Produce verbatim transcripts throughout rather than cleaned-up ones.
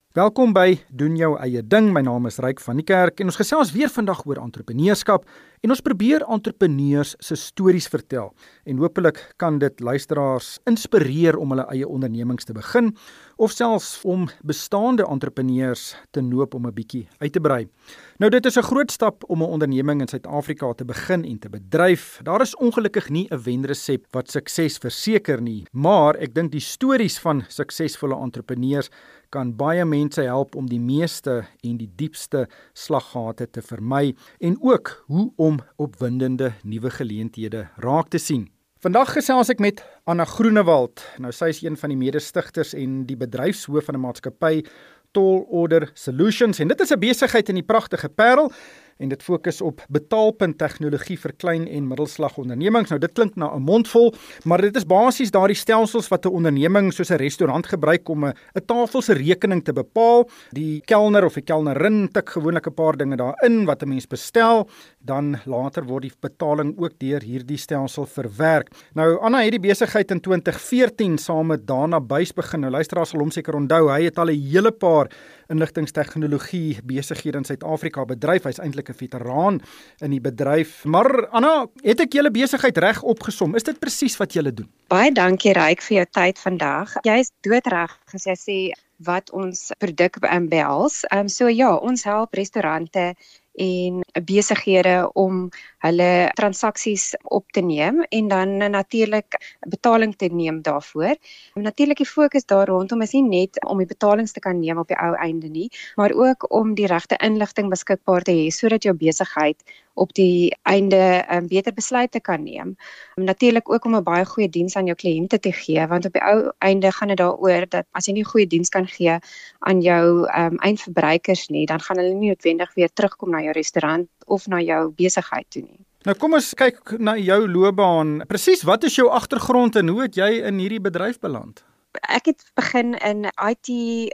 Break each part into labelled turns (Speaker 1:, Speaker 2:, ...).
Speaker 1: Welkom by Doen Jou Eie Ding. My naam is Ryk van die Kerk en ons gesels weer vandag oor entrepreneurskap en ons probeer entrepreneurs se stories vertel en hopelik kan dit luisteraars inspireer om hulle eie ondernemings te begin of selfs om bestaande entrepreneurs te noop om 'n bietjie uit te brei. Nou dit is 'n groot stap om 'n onderneming in Suid-Afrika te begin en te bedryf. Daar is ongelukkig nie 'n wenresep wat sukses verseker nie, maar ek dink die stories van suksesvolle entrepreneurs kan baie mense help om die meeste en die diepste slaggate te vermy en ook hoe om opwindende nuwe geleenthede raak te sien. Vandag gesels ek met Anna Groenewald. Nou sy is een van die mede-stigters en die bedryfshoof van 'n maatskappy Tall Order Solutions en dit is 'n besigheid in die pragtige Parel en dit fokus op betaalpunt tegnologie vir klein en middelslag ondernemings. Nou dit klink na 'n mondvol, maar dit is basies daardie stelsels wat 'n onderneming soos 'n restaurant gebruik om 'n 'n tafel se rekening te bepaal. Die kelner of die kelnerin tik gewoonlik 'n paar dinge daarin wat 'n mens bestel, dan later word die betaling ook deur hierdie stelsel verwerk. Nou Anna het die besigheid in twintig veertien saam met Dana Buys begin. Nou luisteraars sal hom seker onthou, hy het al 'n hele paar inligtingstegnologie besighede in Suid-Afrika bedryf. Hy's eintlik 'n veteraan in die bedryf. Maar Anna, het ek julle besigheid reg opgesom? Is dit presies wat julle doen?
Speaker 2: Baie dankie Ryk vir jou tyd vandag. Jy is doodreg as jy sê wat ons produk behels. Um, so ja, ons help restaurante en besighede om hulle transaksies op te neem en dan natuurlik betaling te neem daarvoor. Natuurlik die fokus daar rondom is nie net om die betalings te kan neem op die ou einde nie, maar ook om die regte inligting beskikbaar te hê sodat jou besigheid op die einde um, beter besluite kan neem. Um, natuurlik ook om 'n baie goeie diens aan jou kliënte te gee, want op die ou einde gaan dit daaroor dat as jy nie goeie diens kan gee aan jou um, eindverbruikers nie, dan gaan hulle nie noodwendig weer terugkom na jou restaurant of na jou besigheid toe nie.
Speaker 1: Nou kom ons kyk na jou loopbaan. Presies, wat is jou agtergrond en hoe het jy in hierdie bedryf beland?
Speaker 2: Ek het begin in I T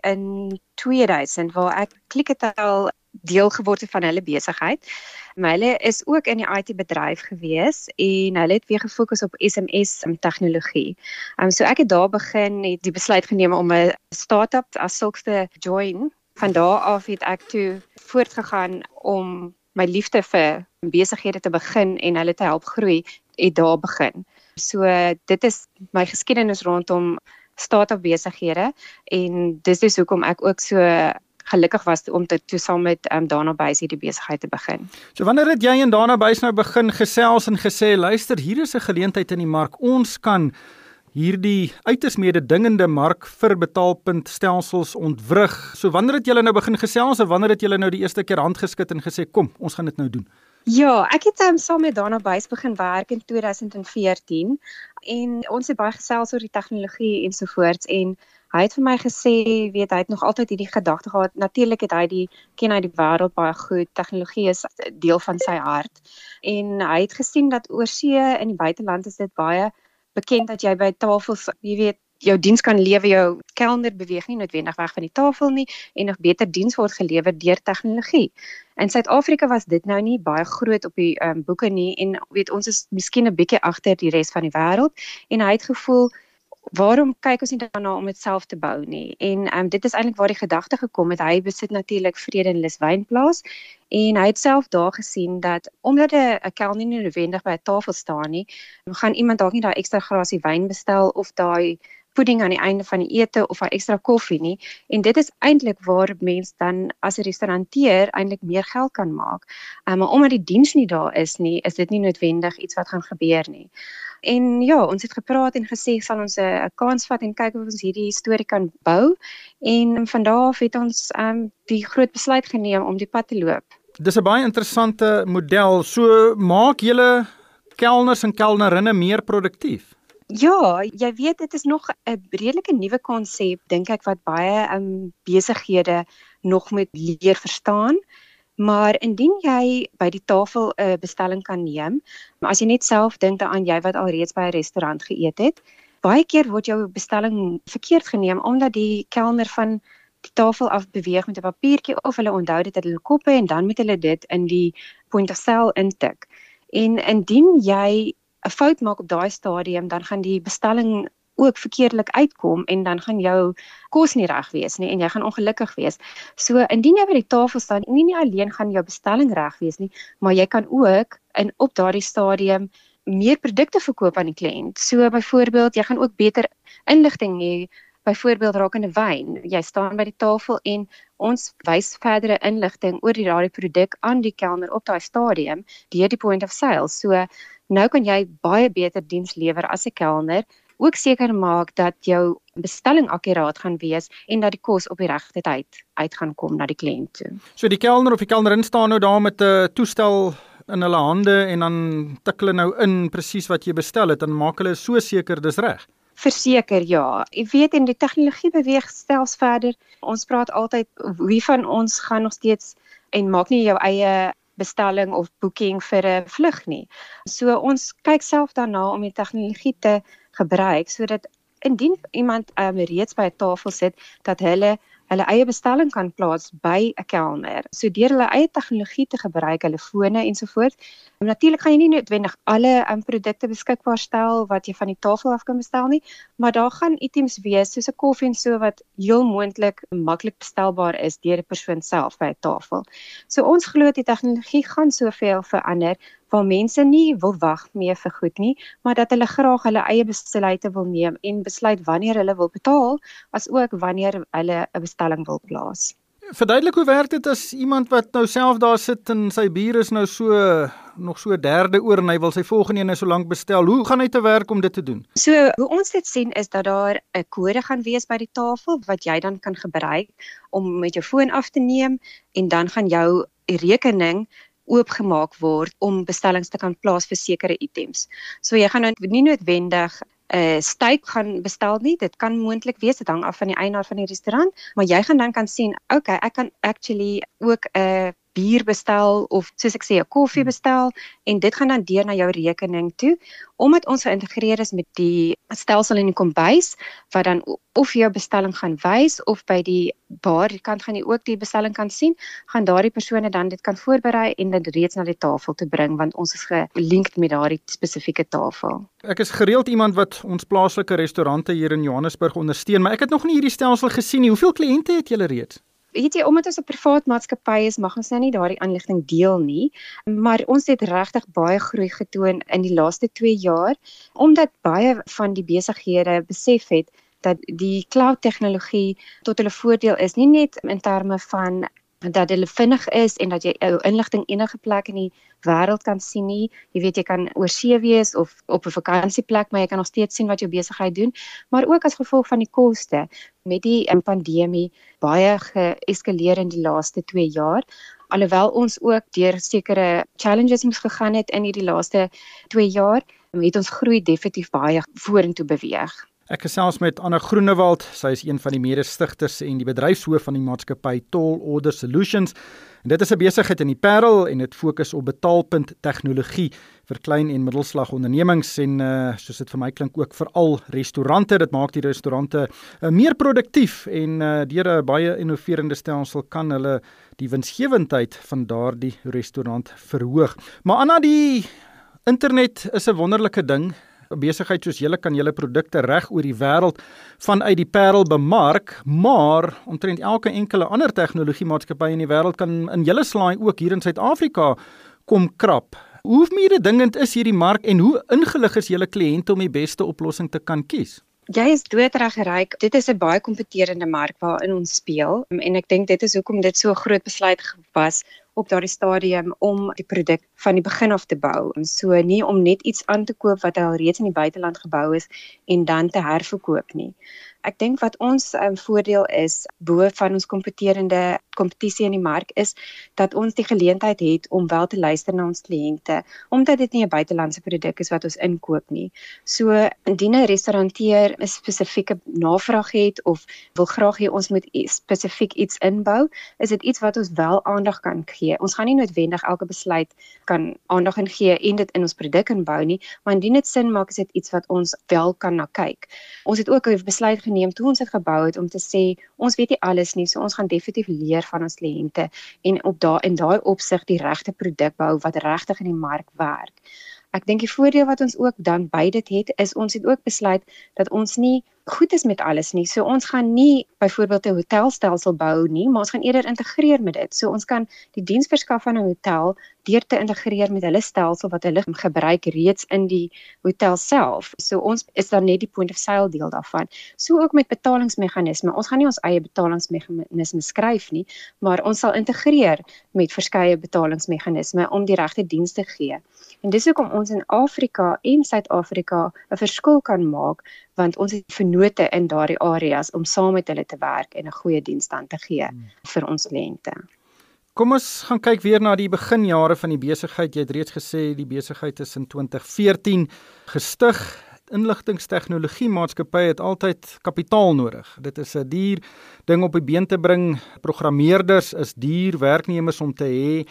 Speaker 2: in tweeduisend waar ek Klikketal deel geword het van hulle besigheid. Maar hulle is ook in die I T bedryf gewees en hulle het weer gefokus op S M S tegnologie. Um, so ek het daar begin, het die besluit geneem om 'n start-up as sulks te join. Van daar af het ek toe voortgegaan om my liefde vir besighede te begin en hulle te help groei, het daar begin. So dit is my geskiedenis rondom start-up besighede en dis dus hoekom ek ook so gelukkig was om te toe saam met um, Dana Buys hierdie besigheid te begin.
Speaker 1: So wanneer het jy en Dana Buys nou begin gesels en gesê, luister, hier is 'n geleentheid in die mark, ons kan hierdie uiters mededingende mark vir betaalpuntstelsels ontwrig. So wanneer het julle nou begin gesels en wanneer het julle nou die eerste keer hand geskit en gesê, kom, ons gaan dit nou doen?
Speaker 2: Ja, ek het um, saam met Dana Buys begin werk in twintig veertien en ons het baie gesels oor die tegnologie ensovoorts en hy het vir my gesê, weet hy het nog altyd hierdie gedagte gehad, natuurlik het hy die, ken hy die wêreld baie goed, tegnologie is deel van sy hart en hy het gesien dat oorsee in die buiteland is dit baie bekend dat jy by tafels, jy weet, jou diens kan lewer, jou kelner beweeg nie noodwendig weg van die tafel nie en nog beter diens word gelewer deur tegnologie. In Suid-Afrika was dit nou nie baie groot op die um, boeke nie en weet ons is miskien 'n bietjie agter die res van die wêreld en hy het gevoel, waarom kyk ons nie daarna om dit self te bou nie? En um, dit is eintlik waar die gedagte gekom het. Hy besit natuurlik Vredenlus Wynplaas en hy het self daar gesien dat omdat 'n kelner nie noodwendig by 'n tafel staan nie, gaan iemand dalk nie daai ekstra grasie wyn bestel of daai pudding aan die einde van die ete of 'n ekstra koffie nie. En dit is eintlik waar mens dan as 'n restauranteur eintlik meer geld kan maak. Um, maar omdat die diens nie daar is nie, is dit nie noodwendig iets wat gaan gebeur nie. En ja, ons het gepraat en gesê, sal ons 'n kans vat en kyk of ons hierdie storie kan bou. En van daar af het ons um, die groot besluit geneem om die pad te loop.
Speaker 1: Dis 'n baie interessante model. So maak julle kelners en kelnerinne meer produktief?
Speaker 2: Ja, jy weet, dit is nog 'n redelike nuwe konsep, dink ek, wat baie um, besighede nog moet leer verstaan. Maar indien jy by die tafel 'n uh, bestelling kan neem, maar as jy net self dink daaraan jy wat al reeds by 'n restaurant geëet het, baie keer word jou bestelling verkeerd geneem omdat die kelner van die tafel af beweeg met 'n papiertjie of hulle onthou dit uit hulle koppe en dan moet hulle dit in die point of sale intik. En indien jy 'n fout maak op daai stadium, dan gaan die bestelling ook verkeerdelik uitkom en dan gaan jou kos nie reg wees nie en jy gaan ongelukkig wees. So indien jy by die tafel staan, nie, nie alleen gaan jou bestelling reg wees nie, maar jy kan ook in op daardie stadium meer produkte verkoop aan die kliënt. So byvoorbeeld, jy gaan ook beter inligting hê, byvoorbeeld rakende wyn. Jy staan by die tafel en ons wys verdere inligting oor die daardie produk aan die kelner op daai stadium deur die point of sale. So nou kan jy baie beter diens lewer as 'n kelner, ook seker maak dat jou bestelling akkuraat gaan wees en dat die kos op die regte tyd uit gaan kom na die kliënt toe.
Speaker 1: So die kelner of die kelnerin staan nou daar met 'n toestel in hulle hande en dan tik hulle nou in presies wat jy bestel het en maak hulle so seker dis reg.
Speaker 2: Verseker, ja. Jy weet, en die tegnologie beweeg selfs verder. Ons praat altyd, wie van ons gaan nog steeds en maak nie jou eie bestelling of boeking vir 'n vlug nie. So ons kyk self daarna om die tegnologie te gebruik sodat indien iemand um, reeds by 'n tafel sit, dat hulle hulle eie bestelling kan plaas by 'n kelner. So deur hulle eie tegnologie te gebruik, hulle fone ensovoorts. Um, Natuurlik gaan jy nie noodwendig alle um, produkte beskikbaar stel wat jy van die tafel af kan bestel nie, maar daar gaan items wees soos 'n koffie en so wat heel moontlik maklik bestelbaar is deur die persoon self by 'n tafel. So ons glo die tegnologie gaan soveel verander waar mense nie wil wag meer vir goed nie, maar dat hulle graag hulle eie besluite wil neem en besluit wanneer hulle wil betaal, as ook wanneer hulle 'n bestelling wil plaas.
Speaker 1: Verduidelik hoe werk dit as iemand wat nou self daar sit en sy bier is nou so nog so derde oor en hy wil sy volgende een so lank bestel. Hoe gaan hy te werk om dit te doen?
Speaker 2: So hoe ons dit sien is dat daar 'n kode gaan wees by die tafel wat jy dan kan gebruik om met jou foon af te neem en dan gaan jou rekening oopgemaak word om bestellings te kan plaas vir sekere items. So jy gaan nou nie noodwendig 'n uh, steak gaan bestel nie, dit kan moontlik wees, dit hang af van die eienaar van die restaurant, maar jy gaan dan kan sien, okay, ek kan actually ook 'n uh, bier bestel of soos ek sê 'n koffie bestel en dit gaan dan deur na jou rekening toe. Omdat ons geïntegreer is met die stelsel in die kombuis wat dan of jou bestelling gaan wys of by die bar kant gaan jy ook die bestelling kan sien, gaan daardie persone dan dit kan voorberei en dit reeds na die tafel te bring want ons is gelinkt met daardie spesifieke tafel.
Speaker 1: Ek is gereeld iemand wat ons plaaslike restaurante hier in Johannesburg ondersteun, maar ek het nog nie hierdie stelsel gesien nie. Hoeveel kliënte het julle reeds?
Speaker 2: Weet jy, omdat ons 'n privaat maatskappy is, mag ons nou nie daardie inligting deel nie, maar ons het regtig baie groei getoon in die laaste twee jaar, omdat baie van die besighede besef het dat die cloud tegnologie tot hulle voordeel is, nie net in terme van dat hulle vinnig is en dat jy jou inligting enige plek in die wêreld kan sien nie. Jy weet, jy kan oor see wees of op 'n vakansieplek, maar jy kan nog steeds sien wat jou besigheid doen, maar ook as gevolg van die koste met die um, pandemie baie geeskaleer in die laaste twee jaar. Alhoewel ons ook deur sekere challenges moes gegaan het in hierdie laaste twee jaar, het ons groei definitief baie vorentoe beweeg.
Speaker 1: Ek gesels met Anna Groenewald, sy is een van die mede-stigters en die bedryfshoof van die maatskappy Tall Order Solutions. En dit is 'n besigheid in die Parel en dit fokus op betaalpunt tegnologie vir klein en middelslag ondernemings en uh, soos dit vir my klink ook veral restaurante. Dit maak die restaurante uh, meer produktief en uh, deur 'n baie innoverende stelsel kan hulle die winsgewendheid van daardie restaurant verhoog. Maar Anna, die internet is 'n wonderlike ding. 'n Besigheid soos julle kan julle produkte reg oor die wêreld vanuit die Parel bemark, maar omtrent elke enkele ander tegnologiemaatskappy in die wêreld kan in julle slaai ook hier in Suid-Afrika kom krap. Hoe mededingend is hierdie mark en hoe ingelig is julle kliënte om die beste oplossing te kan kies?
Speaker 2: Jy is doodreg reg. Dit is 'n baie kompeterende mark waarin ons speel en ek dink dit is hoekom dit so 'n groot besluit was op daardie stadium om die produk van die begin af te bou. So nie om net iets aan te koop wat al reeds in die buiteland gebou is en dan te herverkoop nie. Ek dink wat ons um, voordeel is bo van ons kompeterende kompetisie in die mark is dat ons die geleentheid het om wel te luister na ons kliënte, omdat dit nie 'n buitelandse produk is wat ons inkoop nie. So indien 'n restauranteur 'n spesifieke navraag het of wil graag hê ons moet spesifiek iets inbou, is dit iets wat ons wel aandag kan gee. Ons gaan nie noodwendig elke besluit kan aandag in gee en dit in ons produk inbou nie, maar indien dit sin maak, is dit iets wat ons wel kan na kyk. Ons het ook 'n besluit geneem toe ons dit gebou het om te sê, ons weet nie alles nie, so ons gaan definitief leer van ons kliënte en op daai in daai opsig die regte produk bou wat regtig in die mark werk. Ek dink die voordeel wat ons ook dan by dit het, is ons het ook besluit dat ons nie goed is met alles nie. So ons gaan nie byvoorbeeld 'n hotelstelsel bou nie, maar ons gaan eerder integreer met dit. So ons kan die diens verskaf van 'n hotel deur te integreer met hulle stelsel wat hulle gebruik reeds in die hotel self. So ons is dan net die point of sale deel daarvan. So ook met betalingsmeganisme. Ons gaan nie ons eie betalingsmeganisme skryf nie, maar ons sal integreer met verskeie betalingsmeganisme om die regte diens te gee. En dis hoekom ons in Afrika en Suid-Afrika 'n verskil kan maak, want ons het vennote in daardie areas om saam met hulle te werk en 'n goeie diensstand te gee hmm. vir ons kliënte.
Speaker 1: Kom ons gaan kyk weer na die beginjare van die besigheid. Jy het reeds gesê die besigheid is in twintig veertien gestig. Inligtingstegnologie maatskappy het altyd kapitaal nodig. Dit is 'n duur ding op die been te bring. Programmeerders is duur werknemers om te hê.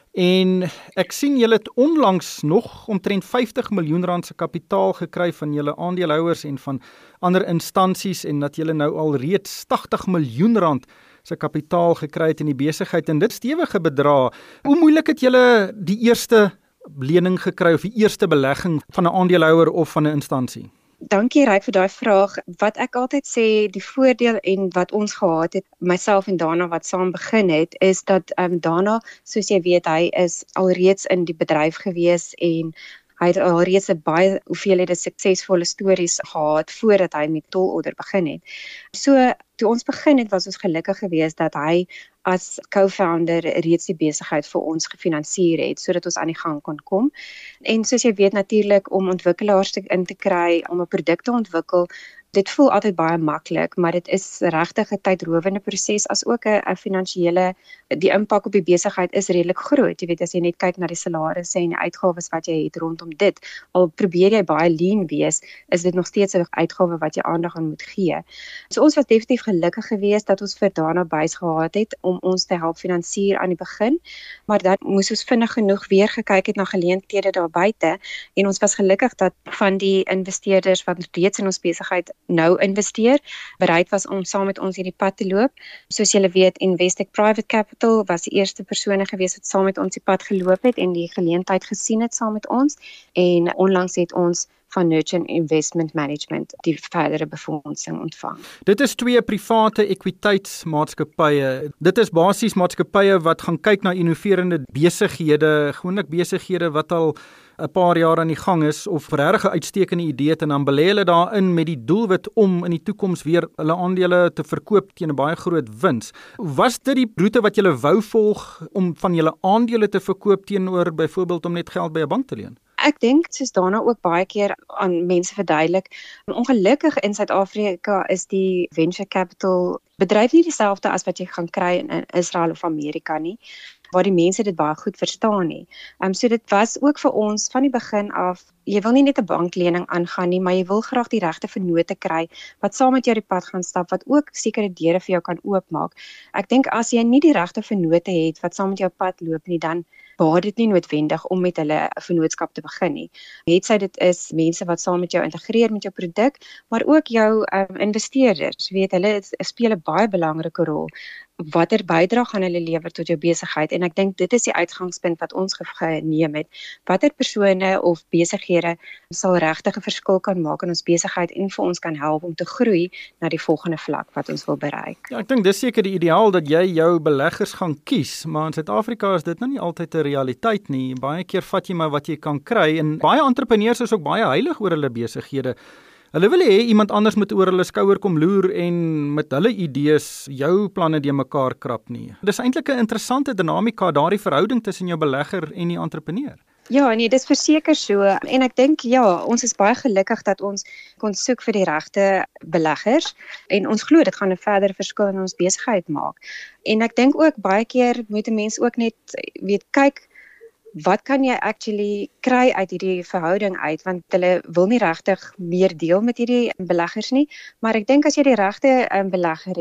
Speaker 1: En ek sien julle het onlangs nog omtrent vyftig miljoen rand se kapitaal gekry van julle aandeelhouers en van ander instansies en dat julle nou al reeds tagtig miljoen rand se kapitaal gekry het in die besigheid en dit stewige bedrag. Hoe moeilik het julle die eerste lening gekry of die eerste belegging van 'n aandeelhouer of van 'n instansie?
Speaker 2: Dankie Ryk vir daai vraag. Wat ek altyd sê, die voordeel en wat ons gehad het, myself en Dana wat saam begin het, is dat um, Dana, soos jy weet, hy is alreeds in die bedryf gewees en hy het alreeds 'n baie hoeveelhede suksesvolle stories gehad voordat hy met Tolorder begin het. So toe ons begin het, was ons gelukkig geweest dat hy as co-founder reeds die besigheid vir ons gefinansier het, sodat ons aan die gang kon kom. En soos jy weet natuurlik om ontwikkelaars te, in te kry, om 'n produk te ontwikkel, dit voel altyd baie maklik, maar dit is regtig 'n tydrowende proses as ook 'n 'n finansiële, die impak op die besigheid is redelik groot. Jy weet as jy net kyk na die salarisse en die uitgawes wat jy het rondom dit, al probeer jy baie lean wees, is dit nog steeds 'n uitgawe wat jy aandag aan moet gee. So ons was definitief gelukkig geweest dat ons vir Dana Buys gehad het om ons te help finansier aan die begin, maar dan moes ons vinnig genoeg weer gekyk het na geleenthede daar buite en ons was gelukkig dat van die investeerders wat reeds in ons besigheid nou investeer, bereid was om saam met ons hierdie pad te loop. Soos julle weet, Investec Private Capital was die eerste persone gewees wat saam met ons die pad geloop het en die geleentheid gesien het saam met ons en onlangs het ons van Nurture Investment Management die verdere befondsing ontvang.
Speaker 1: Dit is twee private ekwiteitsmaatskappye. Dit is basies maatskappye wat gaan kyk na innoverende besighede, gewoonlik besighede wat al 'n paar jaar aan die gang is of regtig 'n uitstekende idee het en dan belê hulle daarin met die doelwit om in die toekoms weer hulle aandele te verkoop teen 'n baie groot wins. Was dit die roete wat julle wou volg om van julle aandele te verkoop teenoor byvoorbeeld om net geld by 'n bank te leen?
Speaker 2: Ek dink soos Dana ook baie keer aan mense verduidelik, ongelukkig in Suid-Afrika is die venture capital bedryf nie dieselfde as wat jy gaan kry in Israel of Amerika nie, waar die mense dit baie goed verstaan nie. Um, so dit was ook vir ons van die begin af, jy wil nie net 'n banklening aangaan nie, maar jy wil graag die regte vennote kry, wat saam met jou die pad gaan stap, wat ook sekere deure vir jou kan oopmaak. Ek dink as jy nie die regte vennote het, wat saam met jou pad loop nie, dan baat dit nie noodwendig om met hulle 'n vennootskap te begin nie. Het sy dit is mense wat saam met jou integreer met jou produk, maar ook jou um, investeerders, weet hulle speel 'n baie belangrike rol. Watter bydrae gaan hulle lewer tot jou besigheid en ek dink dit is die uitgangspunt wat ons geneem het. Watter persone of besighede sal regtig 'n verskil kan maak in ons besigheid en vir ons kan help om te groei na die volgende vlak wat ons wil bereik.
Speaker 1: Ja, ek dink dis seker die ideaal dat jy jou beleggers gaan kies, maar in Suid-Afrika is dit nou nie altyd 'n realiteit nie. Baie keer vat jy maar wat jy kan kry en baie entrepreneurs is ook baie heilig oor hulle besighede. Hulle wil hê iemand anders moet oor hulle skouer kom loer en met hulle idees jou planne die mekaar krap nie. Dis eintlik 'n interessante dinamika, daardie verhouding tussen jou belegger en die entrepreneur.
Speaker 2: Ja, nee, dis verseker so en ek dink ja, ons is baie gelukkig dat ons kon soek vir die regte beleggers en ons glo dit gaan 'n verdere verskil in ons besigheid maak. En ek dink ook baie keer moet 'n mens ook net weet kyk wat kan jy actually kry uit hierdie verhouding uit, want hulle wil nie regtig meer deel met hierdie beleggers nie, maar ek dink as jy die regte um, belegger het,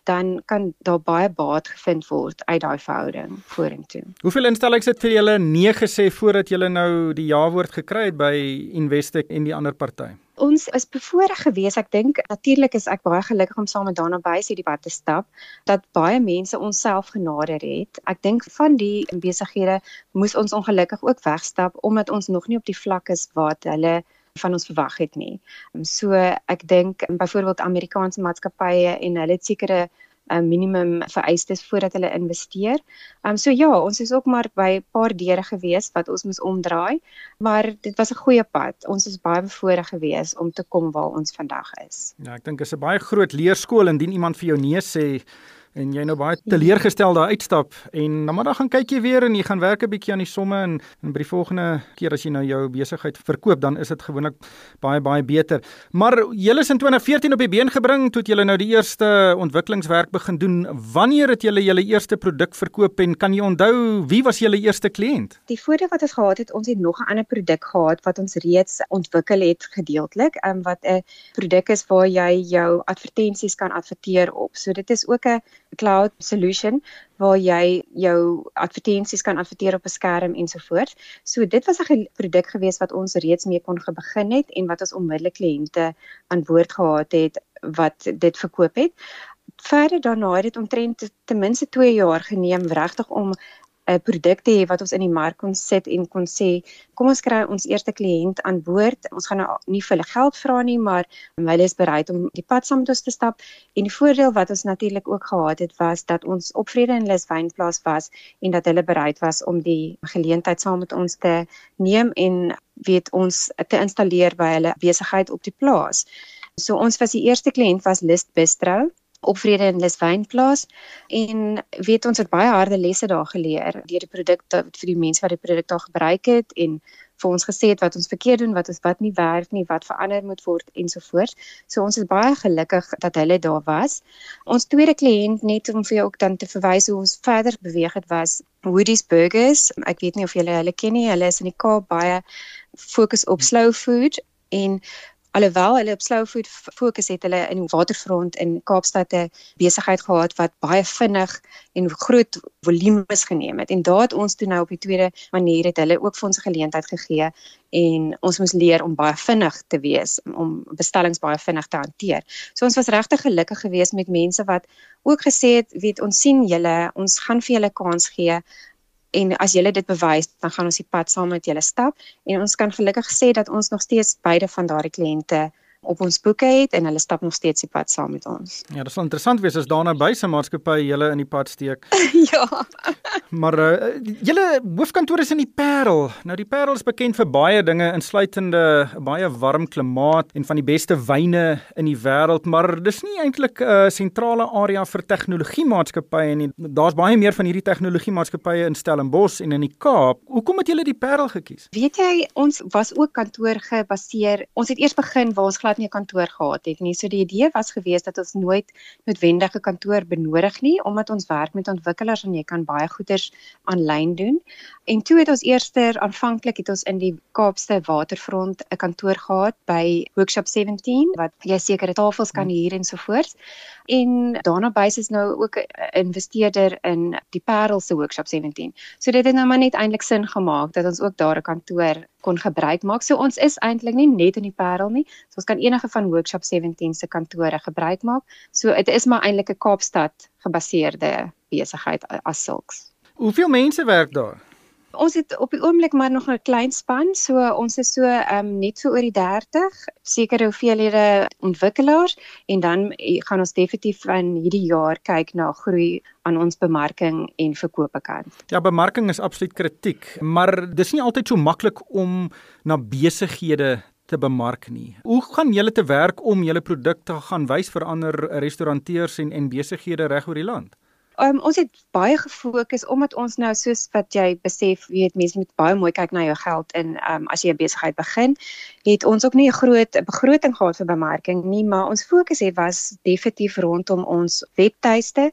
Speaker 2: dan kan daar baie baat gevind word uit daai verhouding vorentoe.
Speaker 1: Hoeveel instellings het vir julle nee gesê voordat julle nou die ja-woord gekry het by Investec en die ander party?
Speaker 2: Ons is bevoorreg gewees. Ek dink natuurlik is ek baie gelukkig om saam met Dana Buys hierdie pad te stap, dat baie mense ons self genader het. Ek dink van die besighede moes ons ongelukkig ook wegstap, omdat ons nog nie op die vlak is wat hulle van ons verwag het nie. So ek dink byvoorbeeld Amerikaanse maatskappye en hulle het sekere um, minimum vereistes voordat hulle investeer. Um, so ja, ons is ook maar by 'n paar deure gewees wat ons moes omdraai, maar dit was 'n goeie pad. Ons is baie bevoorreg gewees om te kom waar ons vandag is.
Speaker 1: Ja, ek dink dit is 'n baie groot leerskool indien iemand vir jou nee sê en jy nou baie teleurgestel daar uitstap en dan maar dan gaan kyk jy weer en jy gaan werk 'n bietjie aan die somme en, en by die volgende keer as jy nou jou besigheid verkoop, dan is dit gewoonlik baie baie beter. Maar julle is in twintig veertien op die been gebring, toe het julle nou die eerste ontwikkelingswerk begin doen. Wanneer het julle julle eerste produk verkoop en kan jy onthou wie was julle eerste kliënt?
Speaker 2: Die voordeel wat ons gehad het, ons het nog 'n ander produk gehad wat ons reeds ontwikkel het gedeeltelik, um, wat 'n produk is waar jy jou advertensies kan adverteer op. So dit is ook 'n cloud solution waar jy jou advertensies kan adverteer op 'n skerm ensovoorts. So dit was 'n produk gewees wat ons reeds mee kon begin het en wat ons onmiddellik kliënte aan boord gehad het wat dit verkoop het. Verder daarna het dit omtrent ten minste twee jaar geneem regtig om 'n produk te hê wat ons in die mark kon sit en kon sê, kom ons kry ons eerste kliënt aan boord. Ons gaan nou nie vir hulle geld vra nie, maar hulle is bereid om die pad saam met ons te stap. En die voordeel wat ons natuurlik ook gehad het, was dat ons op Vrede en Lus wynplaas was en dat hulle bereid was om die geleentheid saam met ons te neem en weet ons te installeer by hulle besigheid op die plaas. So ons was die eerste kliënt was Lust Bistro op Vrede en Lus wynplaas en weet ons het baie harde lesse daar geleer deur die produkte vir die mense wat die produk daar gebruik het en vir ons gesê het wat ons verkeerd doen, wat ons wat nie werk nie, wat verander moet word ensovoorts. So ons is baie gelukkig dat hulle daar was. Ons tweede kliënt, net om vir jou ook dan te verwys hoe ons verder beweeg het, was Woody's Burgers. Ek weet nie of julle hulle ken nie, hulle is in die Kaap baie fokus op slow food en alhoewel hulle op slow food fokus het, hulle in die waterfront in Kaapstad 'n besigheid gehad wat baie vinnig en groot volumes geneem het. En daar het ons toe nou op die tweede manier het hulle ook vir ons 'n geleentheid gegee en ons moes leer om baie vinnig te wees, om bestellings baie vinnig te hanteer. So ons was regtig gelukkig geweest met mense wat ook gesê het, weet ons sien julle, ons gaan vir julle kans gee. En as julle dit bewys, dan gaan ons die pad saam met julle stap en ons kan gelukkig sê dat ons nog steeds beide van daardie kliënte op ons boeke het en hulle stap nog steeds die pad saam met ons.
Speaker 1: Ja, dit sal interessant wees as Dana Buys se maatskappy julle in die pad steek.
Speaker 2: Ja.
Speaker 1: Maar uh, julle hoofkantoor is in die Parel. Nou die Parel is bekend vir baie dinge, insluitende baie warm klimaat en van die beste wyne in die wêreld, maar dis nie eintlik 'n uh, sentrale area vir tegnologiemaatskappye nie. Daar's baie meer van hierdie tegnologiemaatskappye in Stellenbosch en in die Kaap. Hoekom het julle die Parel gekies?
Speaker 2: Weet jy, ons was ook kantoor gebaseer. Ons het eers begin waar ons glad nie 'n kantoor gehad het nie. So die idee was gewees dat ons nooit noodwendige kantoor benodig nie, omdat ons werk met ontwikkelaars en jy kan baie goeders aanlyn doen. En toe het ons eerster aanvanklik het ons in die Kaapse waterfront 'n kantoor gehad by Workshop sewentien wat jy sekere tafels kan huur en so voort. En Dana Buys is nou ook 'n investeerder in die Parel se Workshop sewentien. So dit het nou maar net eintlik sin gemaak dat ons ook daar 'n kantoor kon gebruik maak. So ons is eintlik nie net in die Parel nie. So ons kan enige van Workshop sewentien se kantore gebruik maak. So dit is maar eintlik 'n Kaapstad gebaseerde besigheid as sulks.
Speaker 1: Hoeveel mense werk daar?
Speaker 2: Ons het op die oomblik maar nog 'n klein span, so ons is so um, net so oor die dertig, sekere hoeveelhede ontwikkelaars en dan gaan ons definitief van hierdie jaar kyk na groei aan ons bemarking en verkope kant.
Speaker 1: Ja, bemarking is absoluut kritiek, maar dis nie altyd so maklik om na besighede te bemark nie. Hoe gaan julle te werk om julle produkte gaan wys vir ander restauranteurs en en besighede reg oor die land?
Speaker 2: Um, ons het baie gefokus omdat ons nou soos wat jy besef, weet mense moet baie mooi kyk na jou geld en um, as jy 'n besigheid begin, het ons ook nie 'n groot begroting gehad vir bemarking nie, maar ons fokus het was definitief rondom ons webtuiste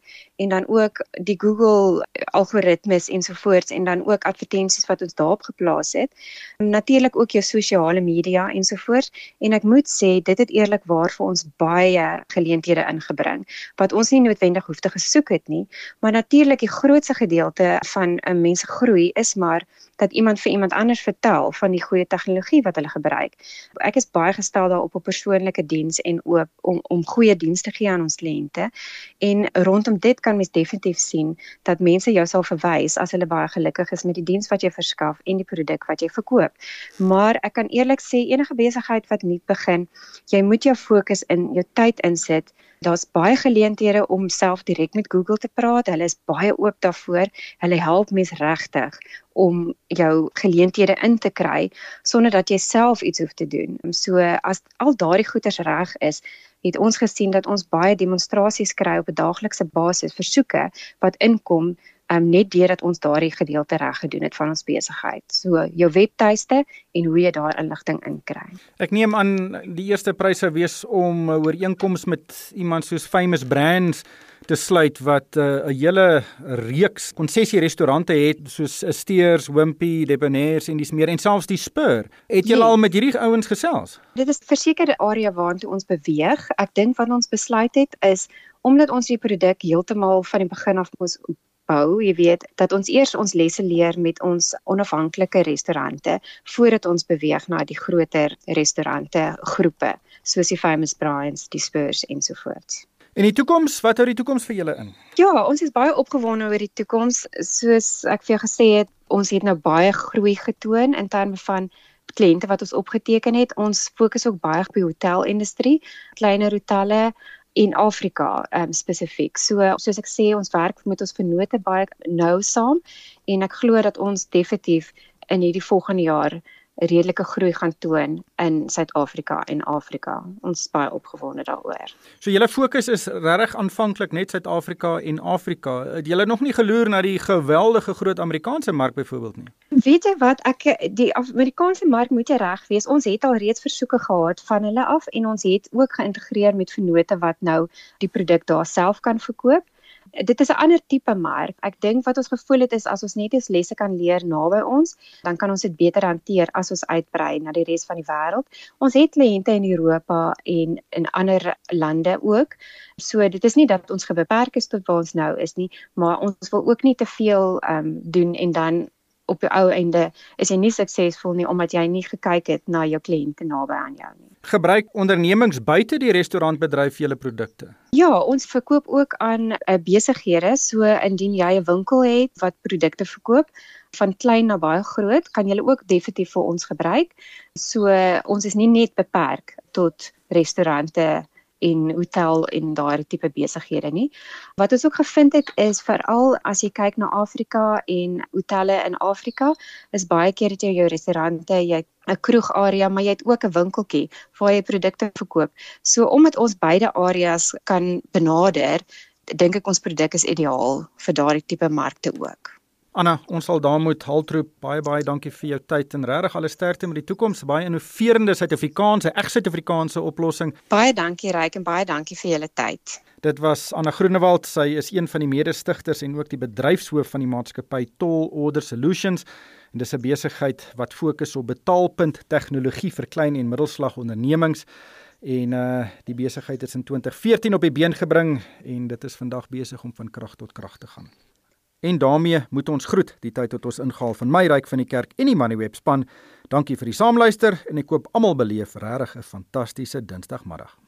Speaker 2: en dan ook die Google algoritmes ensovoorts en dan ook advertensies wat ons daarop geplaas het. Natuurlik ook jou sosiale media ensovoorts en ek moet sê dit het eerlikwaar vir ons baie geleenthede ingebring wat ons nie noodwendig hoef te gesoek het nie, maar natuurlik die grootste gedeelte van 'n mens se groei is maar dat iemand vir iemand anders vertel van die goeie tegnologie wat hulle gebruik. Ek is baie gestel daarop op persoonlike diens en ook om om goeie diens te gee aan ons kliënte. En rondom dit kan mens definitief sien dat mense jou sal verwys as hulle baie gelukkig is met die diens wat jy verskaf en die produk wat jy verkoop. Maar ek kan eerlik sê enige besigheid wat nuut begin, jy moet jou fokus in jou tyd insit. Daar's baie geleenthede om self direk met Google te praat. Hulle is baie oop daarvoor. Hulle help mens regtig om jou geleenthede in te kry sonder dat jy self iets hoef te doen. So as al daardie goeders reg is, het ons gesien dat ons baie demonstrasies kry op 'n daaglikse basis, versoeke wat inkom um, net deurdat ons daardie gedeelte reg gedoen het van ons besigheid. So jou webtuiste en hoe jy daar inligting inkry.
Speaker 1: Ek neem aan die eerste prys sou wees om 'n ooreenkoms met iemand soos Famous Brands te sluit wat 'n uh, hele reeks konsessie-restaurante het soos Steers, Wimpy, Debonair's en dis meer en selfs die Spur. Het julle al met hierdie ouens gesels?
Speaker 2: Dit is verseker 'n area waartoe ons beweeg. Ek dink wat ons besluit het is omdat ons die produk heeltemal van die begin af moes bou, jy weet, dat ons eers ons lesse leer met ons onafhanklike restaurante voordat ons beweeg na die groter restaurante groepe soos die Famous Brands, die Spurs ensovoorts.
Speaker 1: En die toekoms, wat hou die toekoms vir julle in?
Speaker 2: Ja, ons is baie opgewonde oor die toekoms. Soos ek vir jou gesê het, ons het nou baie groei getoon in terme van kliënte wat ons opgeteken het. Ons fokus ook baie op die hotelindustrie, kleiner hotelle en Afrika um, spesifiek. So soos ek sê, ons werk met ons vennote baie nou saam en ek glo dat ons definitief in hierdie volgende jaar 'n redelike groei gaan toon in Suid-Afrika en Afrika. Ons is baie opgewonde daaroor.
Speaker 1: So julle fokus is regtig aanvanklik net Suid-Afrika en Afrika. Het julle nog nie geloer na die geweldige groot Amerikaanse mark byvoorbeeld nie?
Speaker 2: Weet jy wat, ek die Amerikaanse mark moet jy reg wees. Ons het al reeds versoeke gehad van hulle af en ons het ook geïntegreer met vennote wat nou die produk daar self kan verkoop. Dit is 'n ander tipe mark. Ek dink wat ons gevoel het is as ons net eens lesse kan leer naby ons, dan kan ons dit beter hanteer as ons uitbrei na die res van die wêreld. Ons het kliënte in Europa en in ander lande ook. So dit is nie dat ons gebeperk is tot waar ons nou is nie, maar ons wil ook nie te veel um, doen en dan op die ou einde is jy nie suksesvol nie omdat jy nie gekyk het na jou kliënte naby aan jou nie.
Speaker 1: Gebruik ondernemings buite die restaurantbedryf julle produkte?
Speaker 2: Ja, ons verkoop ook aan uh, besighede, so indien jy 'n winkel het wat produkte verkoop, van klein na baie groot, kan jy ook definitief vir ons gebruik. So uh, ons is nie net beperk tot restaurante en hotel en daardie tipe besighede nie. Wat ons ook gevind het is veral as jy kyk na Afrika en hotelle in Afrika, is baie keer het jy jou restaurante, jy het 'n kroegarea, maar jy het ook 'n winkeltjie waar jy produkte verkoop. So omdat ons beide areas kan benader, dink ek ons produk is ideaal vir daardie tipe markte ook.
Speaker 1: Anna, ons sal daar moet haltroep. Baie baie dankie vir jou tyd en regtig alle sterkte met die toekoms. Baie innoverende Suid-Afrikaanse, reg Suid-Afrikaanse oplossing.
Speaker 2: Baie dankie Ryk en baie dankie vir julle tyd.
Speaker 1: Dit was Anna Groenewald. Sy is een van die mede-stigters en ook die bedryfshoof van die maatskappy Tall Order Solutions. En dis 'n besigheid wat fokus op betaalpunt tegnologie vir klein en middelslag ondernemings. En uh, die besigheid is in twintig veertien op die been gebring en dit is vandag besig om van krag tot krag te gaan. En daarmee moet ons groet die tyd tot ons ingehaal van my Ryk van die Kerk en die Moneyweb span. Dankie vir die saamluister en ek hoop almal beleef regtig 'n fantastiese Dinsdagmiddag.